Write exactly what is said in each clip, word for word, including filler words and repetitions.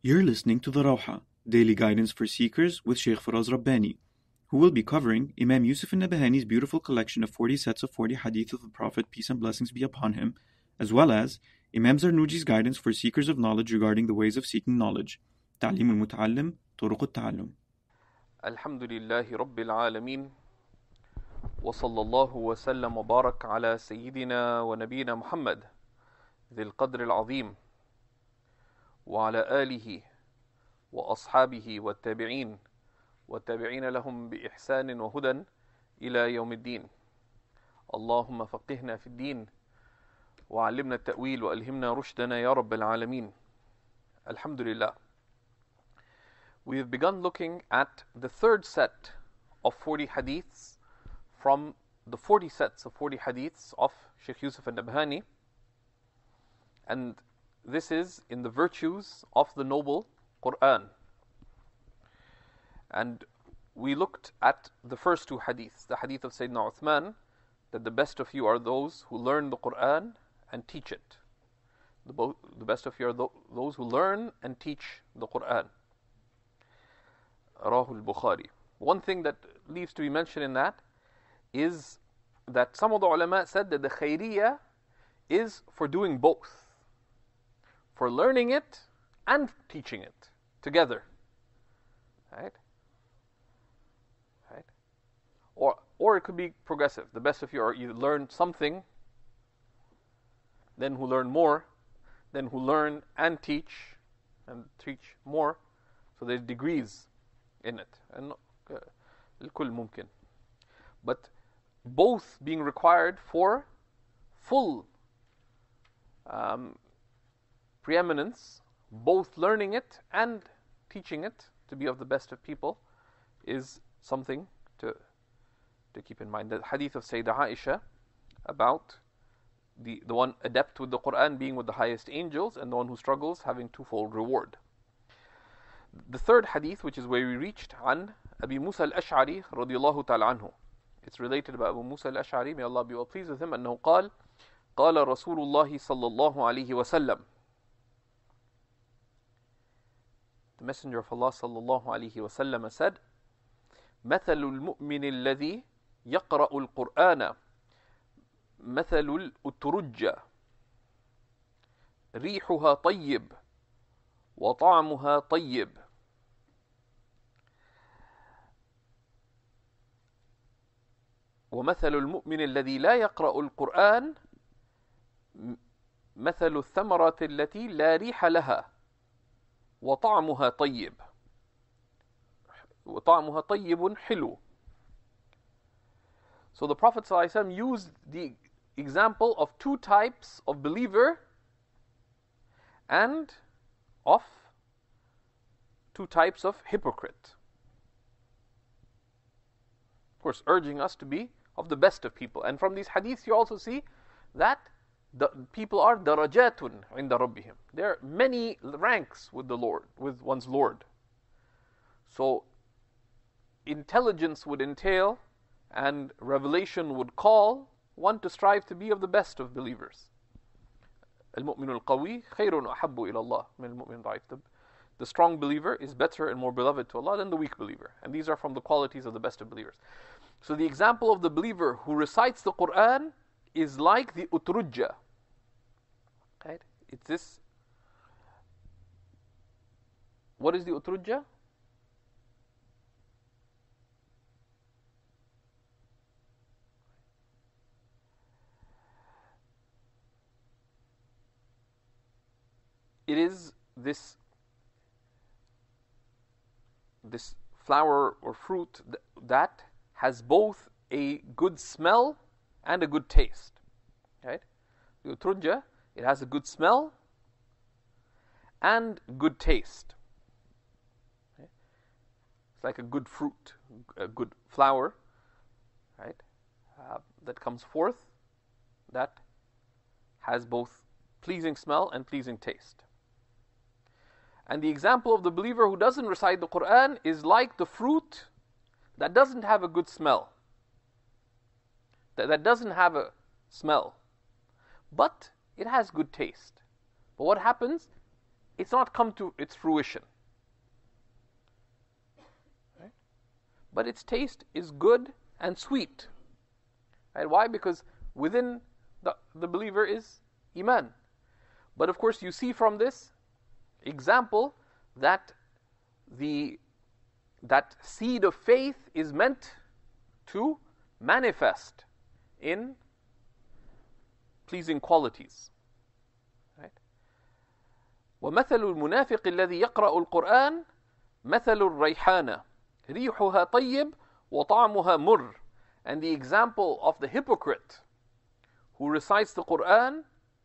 You're listening to the Rawha, daily guidance for seekers with Sheikh Faraz Rabbani, who will be covering Imam Yusuf al-Nabahani's beautiful collection of forty sets of forty hadith of the Prophet, peace and blessings be upon him, as well as Imam Zarnuji's guidance for seekers of knowledge regarding the ways of seeking knowledge. تعليم المتعلم طرق التعلم. الحمد لله رب العالمين وصلى الله وسلم وبارك على سيدنا ونبينا محمد ذي القدر العظيم وعلى آله وأصحابه والتابعين والتابعين لهم بإحسان وهدى إلى يوم الدين. اللهم فقهنا في الدين وعلمنا التأويل وألهمنا رشدنا يا رب العالمين. الحمد لله. We have begun looking at the third set of forty hadiths from the forty sets of forty hadiths of Sheikh Yusuf al-Nabhani, and this is in the virtues of the noble Quran. And we looked at the first two hadiths, the hadith of Sayyidina Uthman, that the best of you are those who learn the Quran and teach it. The, bo- the best of you are th- those who learn and teach the Quran. Rahul Bukhari. One thing that needs to be mentioned in that is that some of the ulama said that the khairiyah is for doing both, for learning it and teaching it together, right? Right? Or or it could be progressive. The best of you are you learn something, then who learn more, then who learn and teach, and teach more. So there's degrees in it, and الكل ممكن. But both being required for full um, preeminence, both learning it and teaching it to be of the best of people, is something to to keep in mind. The hadith of Sayyidah Aisha about the, the one adept with the Quran being with the highest angels, and the one who struggles having twofold reward. The third hadith, which is where we reached, an Abi Musa al-Ash'ari radiyallahu ta'ala anhu. It's related by Abu Musa al-Ash'ari, may Allah be well pleased with him, أنه قال قال رسول الله صلى الله عليه وسلم. The Messenger of Allah صلى الله عليه وسلم said, مثل المؤمن الذي يقرأ القرآن مثل الأترجة ريحها طيب وطعمها طيب. ومثل المؤمن الذي لا يقرأ القرآن مثل الثمرة التي لا ريح لها وطعمها طيب وطعمها طيب حلو. So the Prophet ﷺ used the example of two types of believer and of two types of hypocrite. Of course, urging us to be of the best of people. And from these hadiths you also see that the people are darajatun inda rabbihim. There are many ranks with the Lord, with one's Lord. So intelligence would entail and revelation would call one to strive to be of the best of believers. المؤمن القوي خير وأحب إلى الله من المؤمن الضعيف. The strong believer is better and more beloved to Allah than the weak believer. And these are from the qualities of the best of believers. So the example of the believer who recites the Quran is like the utrujja. Right? It's this. What is the utrujja? It is this this flower or fruit th- that has both a good smell and a good taste. Right? The utrujja, it has a good smell and good taste. Okay? It's like a good fruit, a good flower, right? Uh, that comes forth that has both pleasing smell and pleasing taste. And the example of the believer who doesn't recite the Quran is like the fruit that doesn't have a good smell, that, that doesn't have a smell, but it has good taste. But what happens? it's not come to its fruition. Right? But its taste is good and sweet. Right? Why? Because within the, the believer is Iman. But of course, you see from this example that the that seed of faith is meant to manifest in pleasing qualities. Right? وَمَثَلُ الْمُنَافِقِ الَّذِي يَقْرَأُ الْقُرْآنَ مَثَلُ الرَّيْحَانَةِ رِيحُهَا طَيِّبٌ وَطَعْمُهَا مُرٌّ. And the example of the hypocrite who recites the Qur'an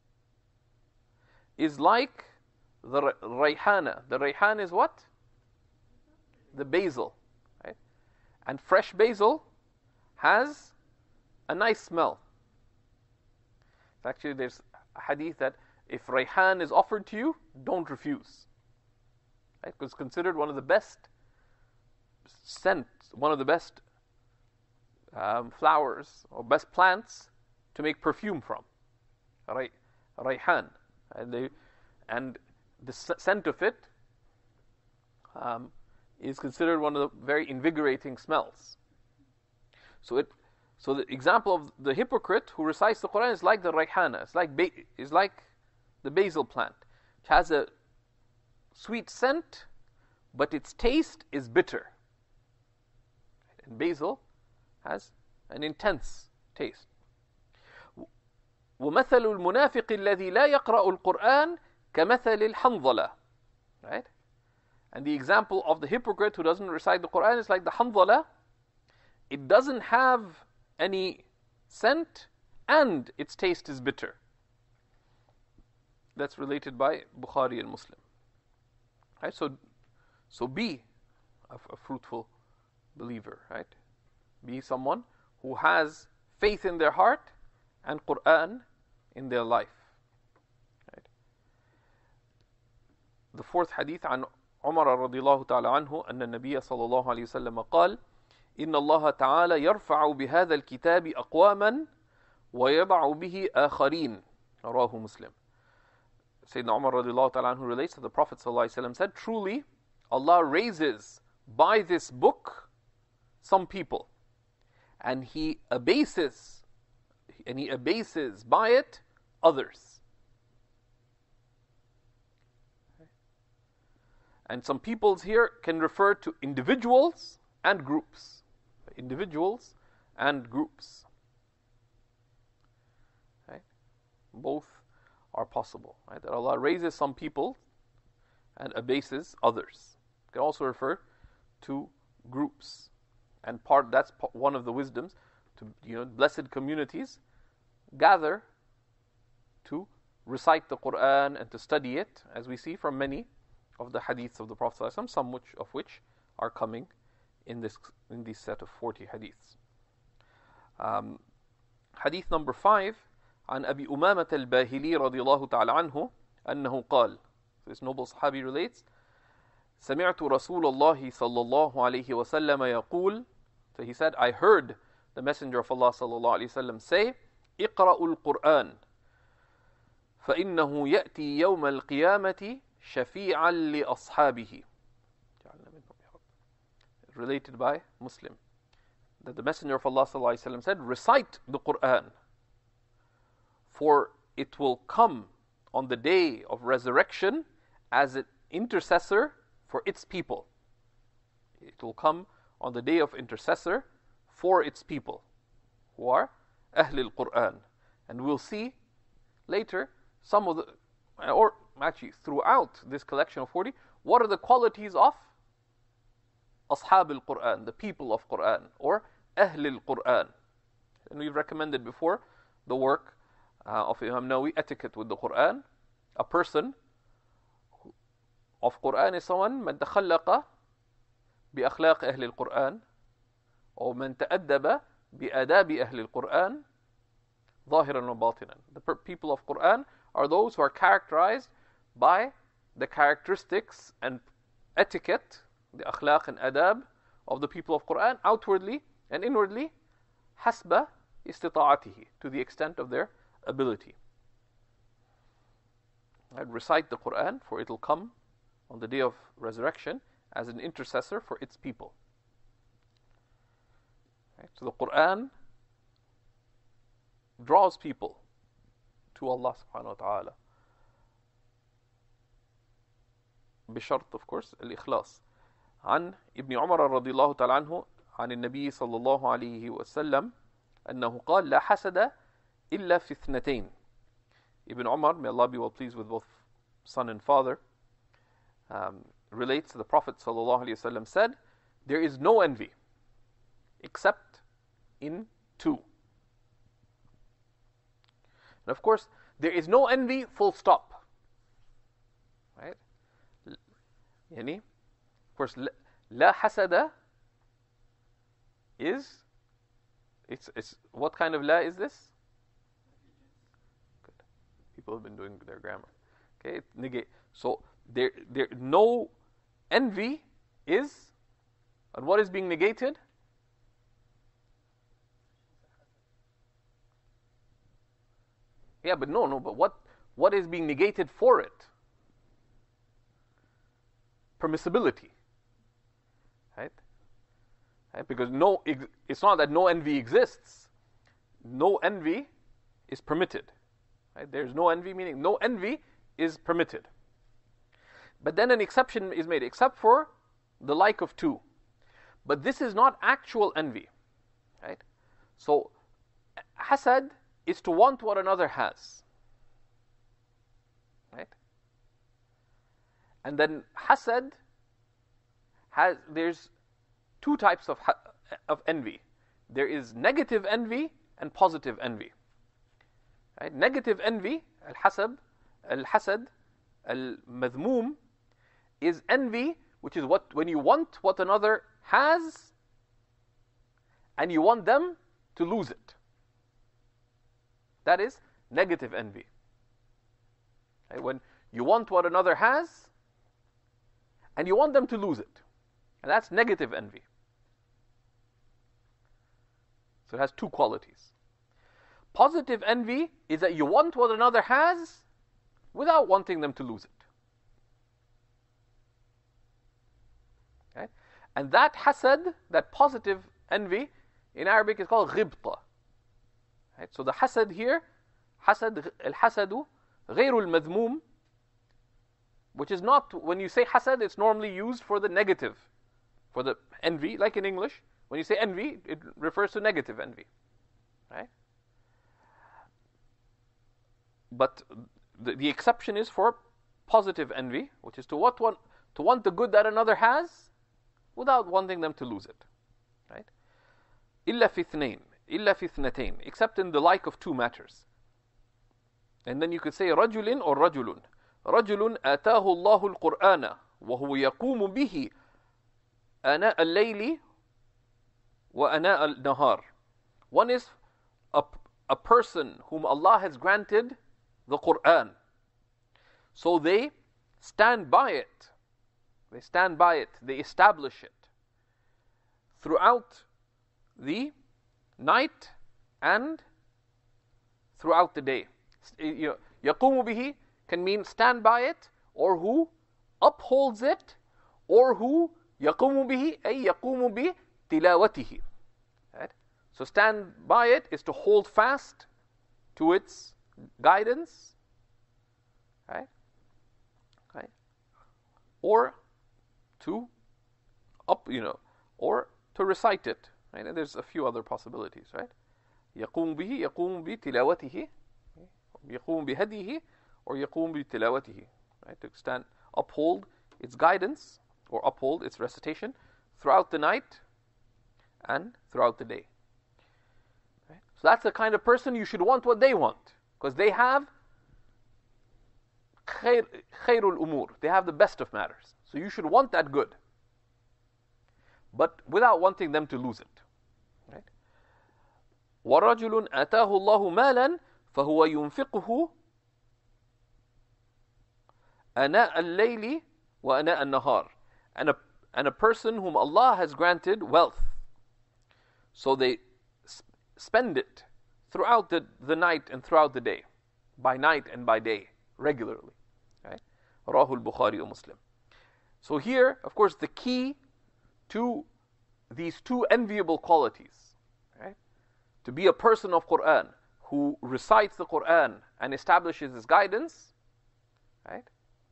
is like the rayhana. The rayhan is what? The basil. Right? And fresh basil has a nice smell. Actually, there's a hadith that if rayhan is offered to you, don't refuse. Right? Because it's considered one of the best scent, one of the best um, flowers or best plants to make perfume from. Ray, rayhan. And, they, and the scent of it um, is considered one of the very invigorating smells. So it, so the example of the hypocrite who recites the Quran is like the rayhana. It's like ba- is like the basil plant. It has a sweet scent, but its taste is bitter. And basil has an intense taste. وَمَثَلُ الْمُنَافِقِ الَّذِي لَا يَقْرَأُ الْقُرْآنَ كَمَثَلِ الْحَنْظَلَةِ. Right? And the example of the hypocrite who doesn't recite the Quran is like the hanzala. It doesn't have any scent and its taste is bitter. That's related by Bukhari and Muslim. Right? So, so be a, a fruitful believer. Right? Be someone who has faith in their heart and Quran in their life. Right? The fourth hadith عن عمر رضي الله تعالى عنه أن النبي صلى الله عليه وسلم قال إن الله تعالى يرفع بهذا الكتاب أقواما ويضع به آخرين. رواه مسلم. Sayyidina Umar رضي الله تعالى عنه relates that the Prophet صلى الله عليه وسلم said, truly Allah raises by this book some people, and He abases and He abases by it others. And some peoples here can refer to individuals and groups. Individuals and groups. Right? Both are possible. Right? That Allah raises some people and abases others. It can also refer to groups. And part that's one of the wisdoms to, you know, blessed communities gather to recite the Quran and to study it, as we see from many of the hadiths of the Prophet ﷺ, some which, of which are coming in this in this set of forty hadiths. Um, hadith number five, عن أبي أمامة الباهلي رضي الله تعالى عنه أنه قال. This noble Sahabi relates, سمعت رسول الله صلى الله عليه وسلم يقول. So he said, I heard the Messenger of Allah صلى الله عليه وسلم say, اقرأوا القرآن فإنه يأتي يوم القيامة شفيعا لأصحابه. Related by Muslim. That the Messenger of Allah صلى الله عليه وسلم said, recite the Quran, for it will come on the day of resurrection as an intercessor for its people. It will come on the day of intercessor for its people, who are Ahl al-Quran. And we'll see later some of the, or actually throughout this collection of forty, what are the qualities of Ashab al-Quran, the people of Quran, or Ahl al-Quran. And we've recommended before the work uh, of Imam Nawawi, Etiquette with the Quran. A person of Quran is someone من تخلق بأخلاق أهل القرآن أو من تأدب بآداب أهل القرآن ظاهرا وباطنا. The people of Quran are those who are characterized by the characteristics and etiquette, the akhlaq and adab of the people of Quran, outwardly and inwardly, hasba istita'atihi, to the extent of their ability. and recite the Quran, for it will come on the day of resurrection as an intercessor for its people. Right? So the Quran draws people to Allah subhanahu wa ta'ala. بشرط of course الإخلاص. عن ابن عمر رضي الله تعالى عنه عن النبي صلى الله عليه وسلم أنه قال لا حسد إلا في اثنتين. Ibn Umar, may Allah be well pleased with both son and father, um, relates the Prophet صلى الله عليه وسلم said, there is no envy except in two. And of course, there is no envy full stop. Right? Yani, of course, la hasada is, it's, it's, what kind of la is this? Good. People have been doing their grammar. Okay, negate. So, there, there, no envy is, and what is being negated? Yeah, but no, no, but what, what is being negated for it? Permissibility. Right? Right? Because no, it's not that no envy exists. No envy is permitted. Right? There's no envy, meaning no envy is permitted. But then an exception is made, except for the like of two. But this is not actual envy. Right? So, hasad is to want what another has. Right? And then hasad has, there's two types of of envy. There is negative envy and positive envy. Right? Negative envy, al-hasad, al-hasad, al-madhmoom, is envy, which is what when you want what another has and you want them to lose it. That is negative envy. Right? When you want what another has and you want them to lose it. And that's negative envy. So it has two qualities. Positive envy is that you want what another has without wanting them to lose it. Okay? And that hasad, that positive envy, in Arabic is called ghibta. Right? So the hasad here, hasad, al-hasadu, غير المذموم, which is not, when you say hasad, it's normally used for the negative, for the envy, like in English. When you say envy, it refers to negative envy. Right? But the, the exception is for positive envy, which is to what one, to want the good that another has without wanting them to lose it. Right? إلا في اثنين, إلا في اثنتين, except in the like of two matters. And then you could say رجل or رجل. رجل آتاه الله القرآن وهو يقوم به آناء الليل وآناء النهار. One is a, a person whom Allah has granted the Quran. So they stand by it. They stand by it. They establish it throughout the night and throughout the day. You know, يقوم به can mean stand by it, or who upholds it, or who يقوم به أي يقوم بتلاوته. Right? So stand by it is to hold fast to its guidance, right? Right? Or to up, you know, or to recite it. Right? And there's a few other possibilities, right? يقوم به يقوم بتلاوته, يقوم بهديه, or يقوم بتلاوته. Right? To stand, uphold its guidance, or uphold its recitation throughout the night and throughout the day. Right? So that's the kind of person you should want what they want, because they have خير خير الأمور. They have the best of matters. So you should want that good, but without wanting them to lose it. Right? وَرَجُلٌ آتَاهُ اللَّهُ مَالًا فَهُوَ يُنْفِقُهُ أَنَاءَ اللَّيْلِ وَأَنَاءَ النَّهَارِ. And a, and a person whom Allah has granted wealth, so they sp- spend it throughout the, the night and throughout the day, by night and by day, regularly. Rahul Bukhari wa Muslim. So here, of course, the key to these two enviable qualities, right? To be a person of Quran who recites the Quran and establishes his guidance, right?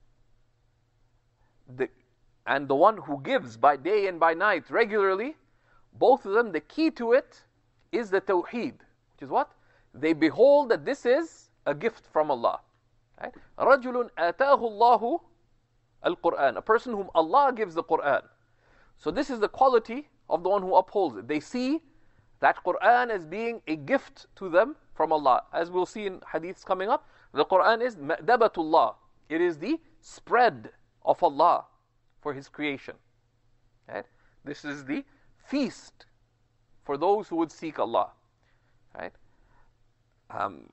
The, and the one who gives by day and by night regularly, both of them, the key to it is the tawheed, which is what? They behold that this is a gift from Allah. Right? رَجُلٌ آتَاهُ اللَّهُ الْقُرْآنَ, a person whom Allah gives the Quran. So this is the quality of the one who upholds it. They see that Quran as being a gift to them from Allah. As we'll see in hadiths coming up, the Quran is ma'dabatullah. It is the spread of Allah for His creation. Right? This is the feast for those who would seek Allah. Right? Um,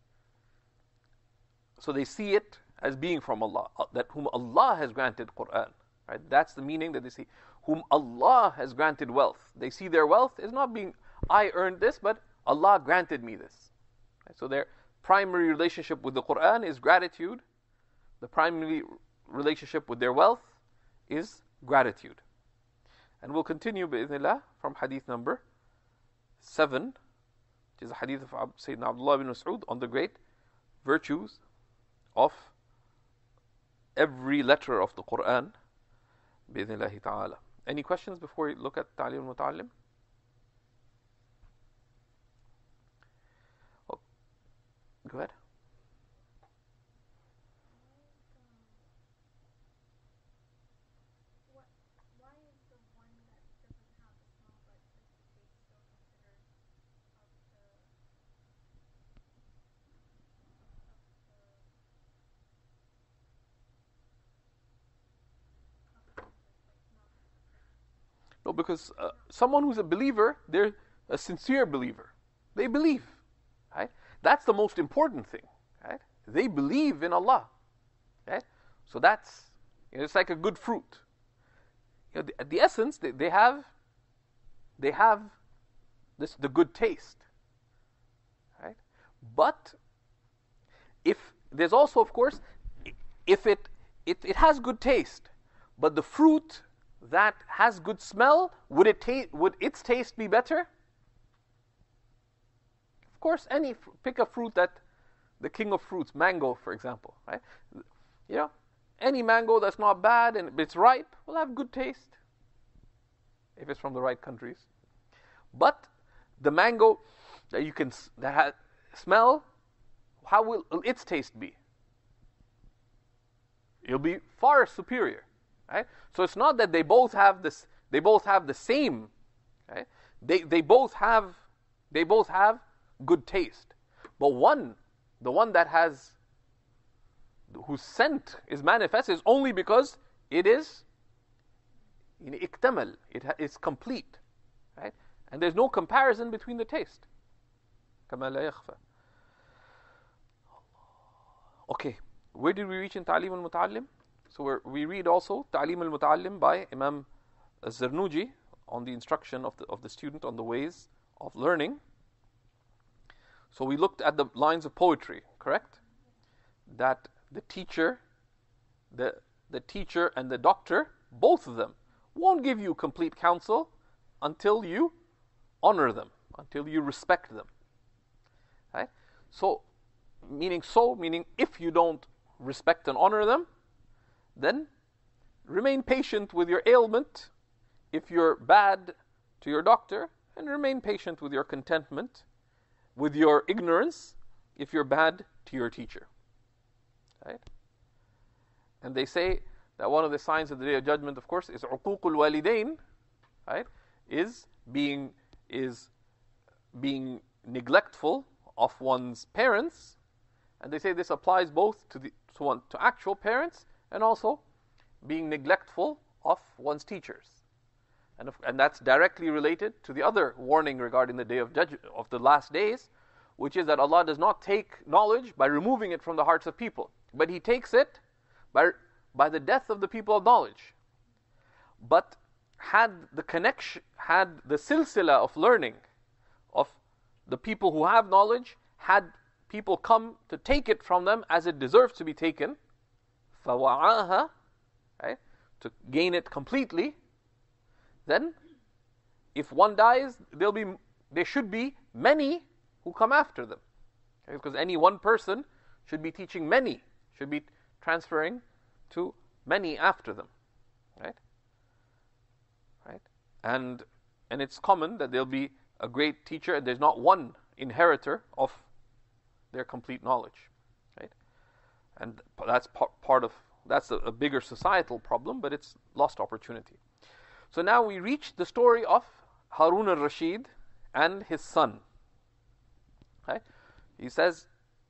so they see it as being from Allah, that whom Allah has granted Quran. Right? That's the meaning that they see. Whom Allah has granted wealth. They see their wealth is not being, I earned this, but Allah granted me this. Right? So their primary relationship with the Quran is gratitude. The primary relationship with their wealth is gratitude. And we'll continue bi'idhnillah from hadith number seven, which is a hadith of Sayyidina Abdullah ibn Mas'ud on the great virtues of every letter of the Quran bi'idhnillahi ta'ala. Any questions before we look at Ta'lim al-Muta'allim? Oh, go ahead. No, because uh, someone who's a believer, they're a sincere believer. They believe, right? That's the most important thing, right? They believe in Allah, right? So that's, you know, it's like a good fruit. You know, the, at the essence, they, they have, they have this the good taste, right? But if there's also, of course, if it it, it has good taste, but the fruit that has good smell, would it ta- would its taste be better? Of course, any pick a fruit that the king of fruits, mango, for example, right? You know, any mango that's not bad and it's ripe will have good taste if it's from the right countries. But the mango that you can that has smell, how will its taste be? It'll be far superior. Right? So it's not that they both have this. They both have the same. Right? They they both have they both have good taste, but one, the one that has whose scent is manifest, is only because it is iktamal. It is complete, right? And there's no comparison between the taste. كما لا يخفى. Okay, where did we reach in Ta'lim al-Muta'allim? So we're, we read also Ta'lim al-Muta'allim by Imam al-Zarnuji on the instruction of the, of the student on the ways of learning. So we looked at the lines of poetry, correct? That the teacher, the, the teacher and the doctor, both of them, won't give you complete counsel until you honor them, until you respect them. Right? So, meaning so, meaning if you don't respect and honor them, then remain patient with your ailment if you're bad to your doctor, and remain patient with your contentment, with your ignorance, if you're bad to your teacher. Right? And they say that one of the signs of the Day of Judgment, of course, is uququl walidain, right? Is being is being neglectful of one's parents, and they say this applies both to the to, one, to actual parents, and also being neglectful of one's teachers. And, if, and that's directly related to the other warning regarding the day of judgment, of the last days, which is that Allah does not take knowledge by removing it from the hearts of people, but He takes it by, by the death of the people of knowledge. But had the connection, had the silsila of learning of the people who have knowledge, had people come to take it from them as it deserves to be taken, فَوَعَاهَا, right, to gain it completely, then if one dies, there'll be, there should be many who come after them. Okay? Because any one person should be teaching many, should be transferring to many after them. Right? Right? And and it's common that there'll be a great teacher and there's not one inheritor of their complete knowledge. Right? And that's part of, that's a, a bigger societal problem, but it's lost opportunity. So now we reach the story of Harun al-Rashid and his son. Right? He says,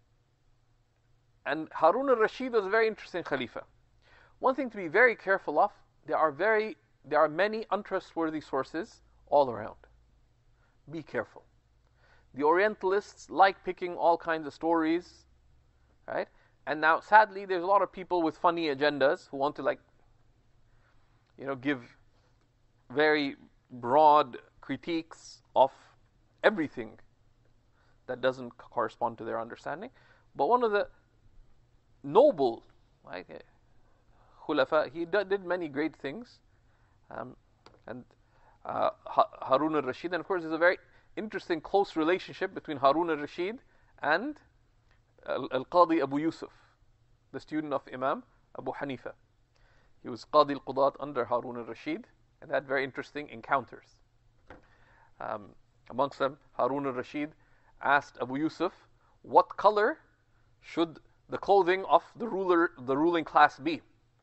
and Harun al-Rashid was a very interesting Khalifa. One thing to be very careful of, there are very, there are many untrustworthy sources all around. Be careful. The Orientalists like picking all kinds of stories, right? And now, sadly, there's a lot of people with funny agendas who want to, like, you know, give very broad critiques of everything that doesn't correspond to their understanding. But one of the noble, like, Khulafa, he did many great things. Um, and uh, Harun al-Rashid, and of course, there's a very interesting close relationship between Harun al-Rashid and Al-Qadi Abu Yusuf, the student of Imam Abu Hanifa. He was Qadi al-Qudat under Harun al-Rashid, and had very interesting encounters. Um, amongst them, Harun al-Rashid asked Abu Yusuf, what color should the clothing of the ruler, the ruling class be?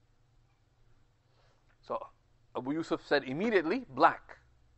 So Abu Yusuf said immediately, black.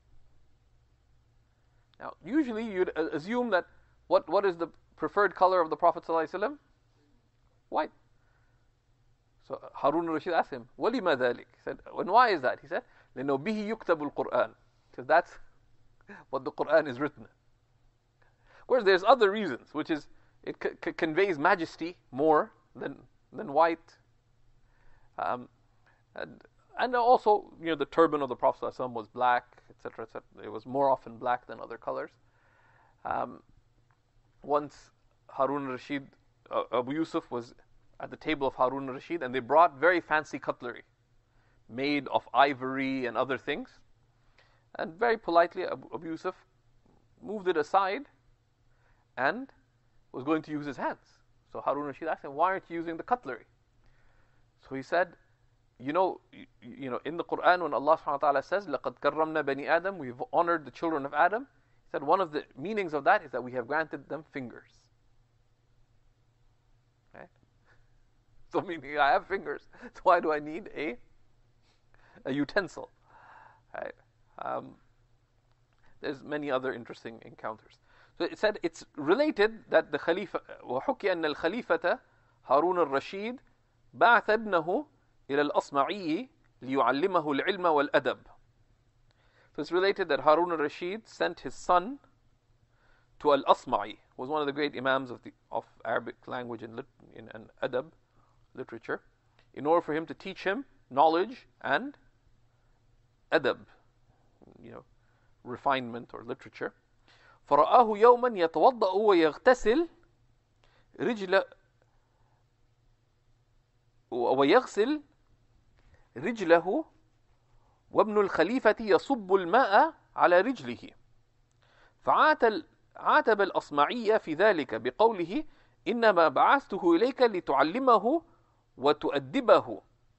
Now, usually you'd assume that what, what is the preferred color of the Prophet ﷺ? White. So Harun al-Rashid asked him, وَلِمَا ذَلِكَ? He said, and why is that? He said, لأنه به يكتب القرآن. Because that's what the Quran is written. Of course, there's other reasons, which is it c- c- conveys majesty more than than white. Um, and, and also, you know, the turban of the Prophet ﷺ was black, et cetera, et cetera. It was more often black than other colors. Um, once Harun al-Rashid, uh, Abu Yusuf was at the table of Harun al-Rashid, and they brought very fancy cutlery, made of ivory and other things. And very politely, Abu, Abu Yusuf moved it aside and was going to use his hands. So Harun al-Rashid asked him, why aren't you using the cutlery? So he said, you know, you, you know, in the Quran, when Allah subhanahu wa ta'ala says, لَقَدْ كَرَّمْنَا بَنِي آدَمَ, we've honored the children of Adam, he said one of the meanings of that is that we have granted them fingers. Right? So meaning, I have fingers, so why do I need a a utensil? Right? Um, there's many other interesting encounters. So it said it's related that the Khalifa, وحكي أن الخليفة هارون الرشيد بعث ابنه إلى الأصمعي ليعلمه العلم والأدب. So it's related that Harun al-Rashid sent his son to Al-Asma'i, who was one of the great imams of the of Arabic language and, lit, in, and adab, literature, in order for him to teach him knowledge and adab, you know, refinement or literature. فرآه يوما يتوضأ ويغتسل رجل ويغسل رجله وابن الخليفة يصب الماء على رجله فعاتب الأصمعي في ذلك بقوله إنما بعثته إليك لتعلمه وتؤدبه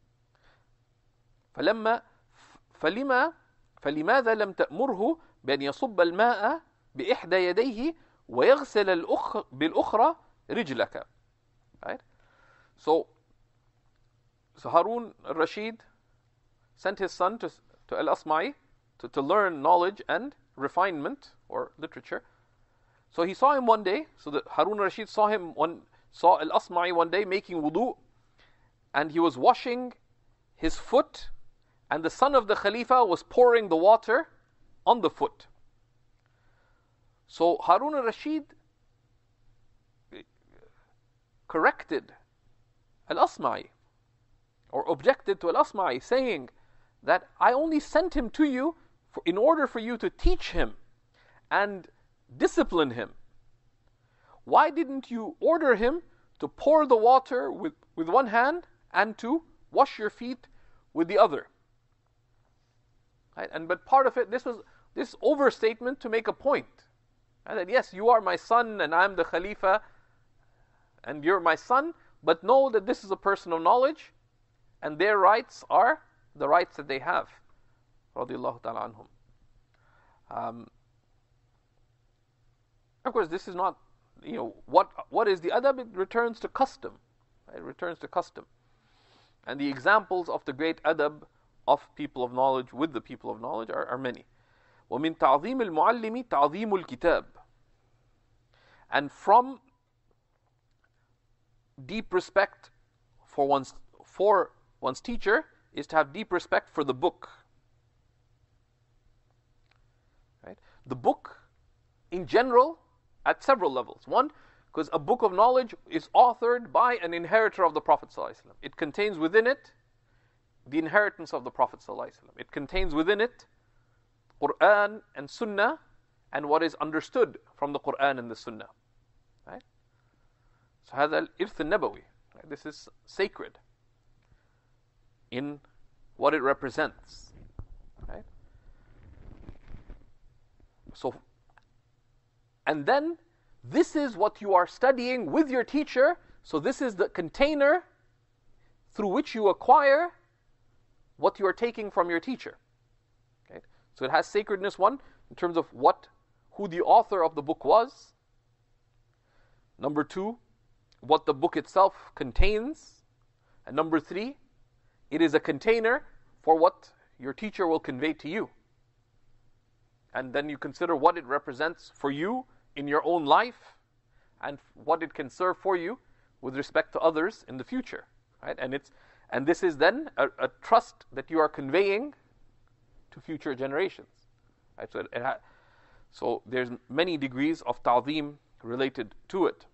فلما فلما فلماذا لم تأمره بأن يصب الماء بإحدى يديه ويغسل الأخ بالأخرى رجلك. Right? So, so Harun al-Rashid sent his son to, to Al-Asma'i to, to learn knowledge and refinement or literature. So he saw him one day, so that Harun al-Rashid saw him one, saw Al-Asma'i one day making wudu, and he was washing his foot, and the son of the Khalifa was pouring the water on the foot. So Harun al-Rashid corrected Al-Asma'i, or objected to Al-Asma'i, saying that I only sent him to you for, in order for you to teach him and discipline him. Why didn't you order him to pour the water with, with one hand and to wash your feet with the other. Right? And but part of it, this was this overstatement to make a point. Right? That yes, you are my son and I'm the Khalifa and you're my son, but know that this is a person of knowledge and their rights are the rights that they have. Radiallahu ta'ala anhum. Um, of course, this is not, you know, what what is the adab? It returns to custom. It returns to custom. And the examples of the great adab of people of knowledge with the people of knowledge are, are many. وَمِن تَعْظِيمِ الْمُعَلِّمِ تَعْظِيمُ الْكِتَابِ. And from deep respect for one's for one's teacher is to have deep respect for the book. Right? The book, in general, at several levels. One, because a book of knowledge is authored by an inheritor of the Prophet ﷺ. It contains within it the inheritance of the Prophet ﷺ. It contains within it Quran and Sunnah and what is understood from the Quran and the Sunnah. Right? So هذا الإرث النبوي. Right? This is sacred in what it represents. Right? So, and then this is what you are studying with your teacher. So this is the container through which you acquire what you are taking from your teacher. Okay? So it has sacredness, one, in terms of what, who the author of the book was. Number two, what the book itself contains. And number three, it is a container for what your teacher will convey to you. And then you consider what it represents for you in your own life and what it can serve for you with respect to others in the future. Right? And it's and this is then a, a trust that you are conveying to future generations. Right? So, it, it ha- so there's many degrees of ta'zeem related to it.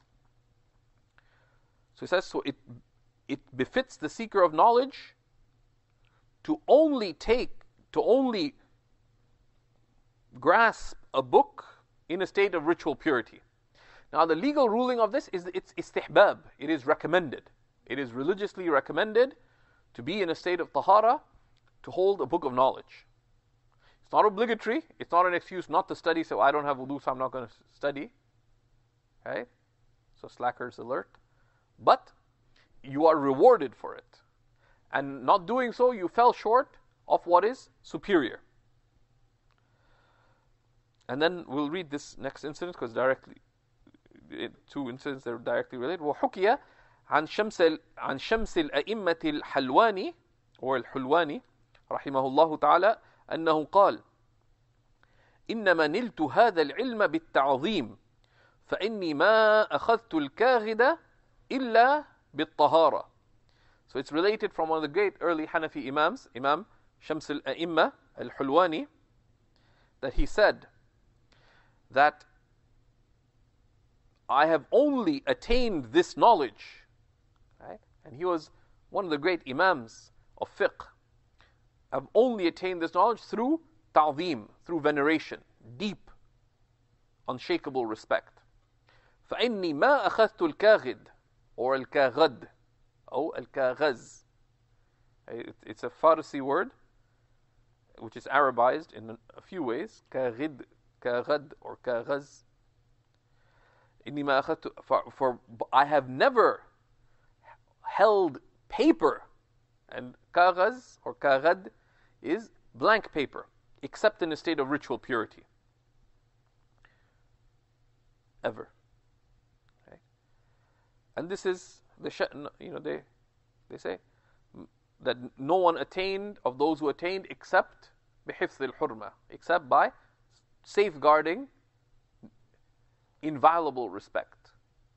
So he says, so it it befits the seeker of knowledge to only take, to only grasp a book in a state of ritual purity. Now the legal ruling of this is it's istihbab. It is recommended. It is religiously recommended to be in a state of tahara to hold a book of knowledge. It's not obligatory. It's not an excuse not to study. So I don't have wudu, so I'm not going to study. Okay? So slackers alert. But you are rewarded for it. And not doing so, you fell short of what is superior. And then we'll read this next incident because directly, two incidents that are directly related. وحكي عن شمس عن شمس الأئمة الحلواني or الحلواني رحمه الله تعالى أنه قال إنما نلت هذا العلم بالتعظيم فإني ما أخذت الكاغد إلا بالطهارة. So it's related from one of the great early Hanafi Imams, Imam Shams al-A'imma al-Hulwani, that he said that I have only attained this knowledge. Right? And he was one of the great Imams of fiqh. I've only attained this knowledge through ta'zeem, through veneration, deep, unshakable respect. فإني ما أخذت الكاغد or الكاغد أو الكاغز. It's a Farsi word which is Arabized in a few ways. كاغد, كاغد or كاغز. إني ما أخذت for, for I have never held paper, and كاغز or كاغد is blank paper except in a state of ritual purity. Ever. Okay. And this is the you know they they say that no one attained of those who attained except بحفظ الحرمة, except by safeguarding inviolable respect.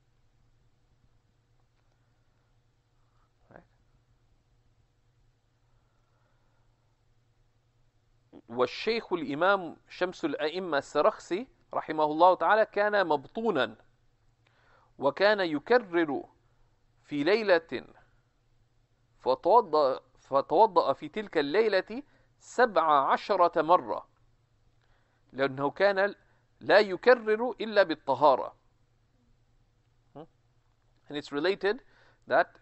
Right? والشيخ الإمام شمس الأئمة السرخسي رحمه الله تعالى كان مبطونا وكان يكرر في ليلة فتوضأ, فتوضأ في تلك الليلة سبع عشرة مرة لأنه كان لا يكرر إلا بالطهارة. And it's related that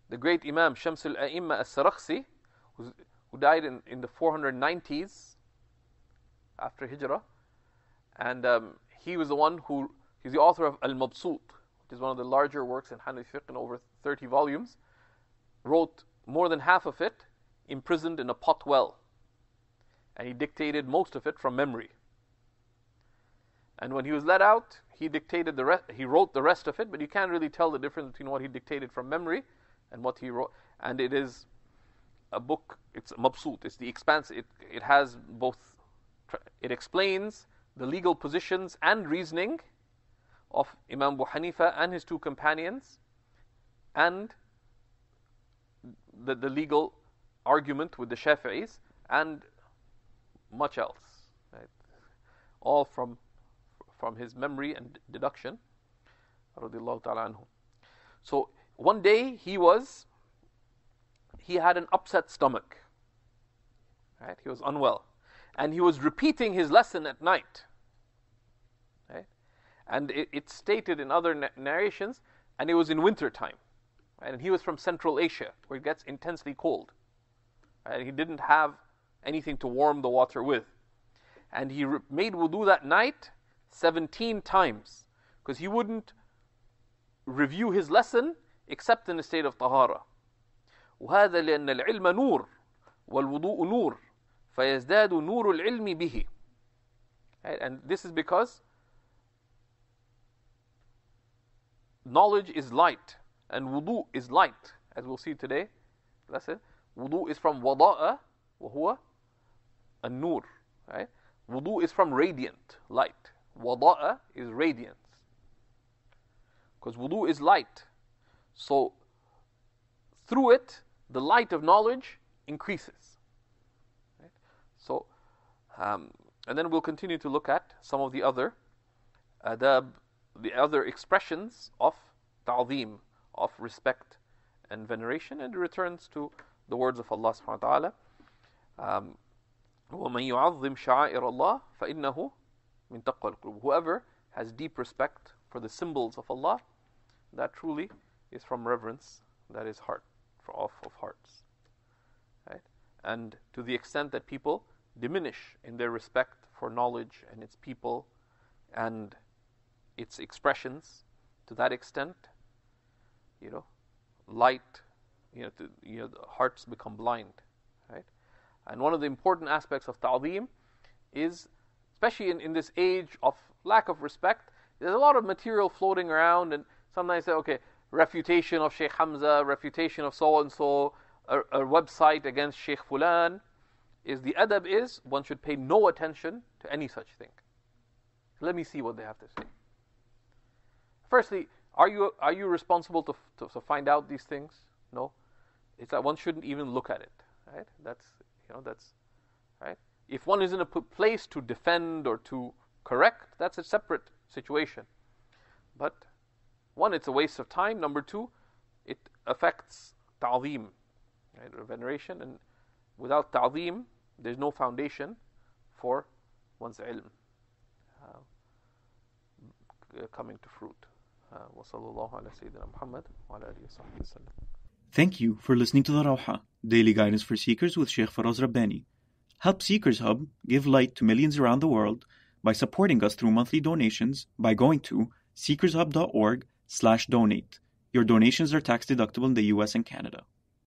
the great Imam Shams al-A'imma al-Sarakhsi, who died in, in the four hundred nineties after Hijrah, and um, he was the one who, he's the author of Al-Mabsut, which is one of the larger works in Hanafi fiqh in over thirty volumes, wrote more than half of it imprisoned in a pot well, and he dictated most of it from memory. And when he was let out, he dictated the rest, he wrote the rest of it, but you can't really tell the difference between what he dictated from memory and what he wrote. And it is a book, it's Mabsut, it's the expanse, it, it has both, it explains the legal positions and reasoning of Imam Abu Hanifa and his two companions, and the, the legal argument with the Shafi'is, and much else, right? All from from his memory and deduction, radiallahu ta'ala anhu. So one day he was, he had an upset stomach, right? He was unwell, and he was repeating his lesson at night, right? And it, it's stated in other na- narrations, and it was in winter time, right? And he was from Central Asia, where it gets intensely cold, right? And he didn't have anything to warm the water with, and he re- made wudu that night seventeen times, because he wouldn't review his lesson except in a state of tahara. وهذا لأن العلم نور والوضوء نور فيزداد نور العلم به. And this is because knowledge is light and wudu is light, as we'll see today. Lesson. Wudu is from wada'a وهو النور, right? Wudu is from radiant light. Wada'a is radiance, because wudu is light. So through it, the light of knowledge increases. Right? So, um, and then we'll continue to look at some of the other adab, the other expressions of ta'zeem, of respect and veneration, and it returns to the words of Allah subhanahu wa ta'ala. Um, وَمَنْ يُعَظِّمْ شَعَائِرَ اللَّهِ فَإِنَّهُ مِنْ تَقْوَى الْقُلُوبِ. Whoever has deep respect for the symbols of Allah, that truly is from reverence, that is heart, for off of hearts. Right? And to the extent that people diminish in their respect for knowledge and its people and its expressions, to that extent, you know, light, you know, to, you know, the hearts become blind. Right? And one of the important aspects of ta'zeem is, especially in, in this age of lack of respect, there's a lot of material floating around, and sometimes say, okay, refutation of Sheikh Hamza, refutation of so-and-so, a, a website against Sheikh Fulan. Is the adab is, one should pay no attention to any such thing. Let me see what they have to say. Firstly, are you are you responsible to, to, to find out these things? No. It's that one shouldn't even look at it. Right? That's, you know, that's, right? If one is in a place to defend or to correct, that's a separate situation. But one, it's a waste of time. Number two, it affects ta'zeem, right, or veneration, and without ta'zeem, there's no foundation for one's ilm uh, coming to fruit. Uh, وصلى الله على سيدنا محمد وعلى آله وصحبه وسلم. Thank you for listening to the Rawha, Daily Guidance for Seekers with Sheikh Faraz Rabbani. Help Seekers Hub give light to millions around the world by supporting us through monthly donations by going to seekershub dot org slash donate. Your donations are tax deductible in the U S and Canada.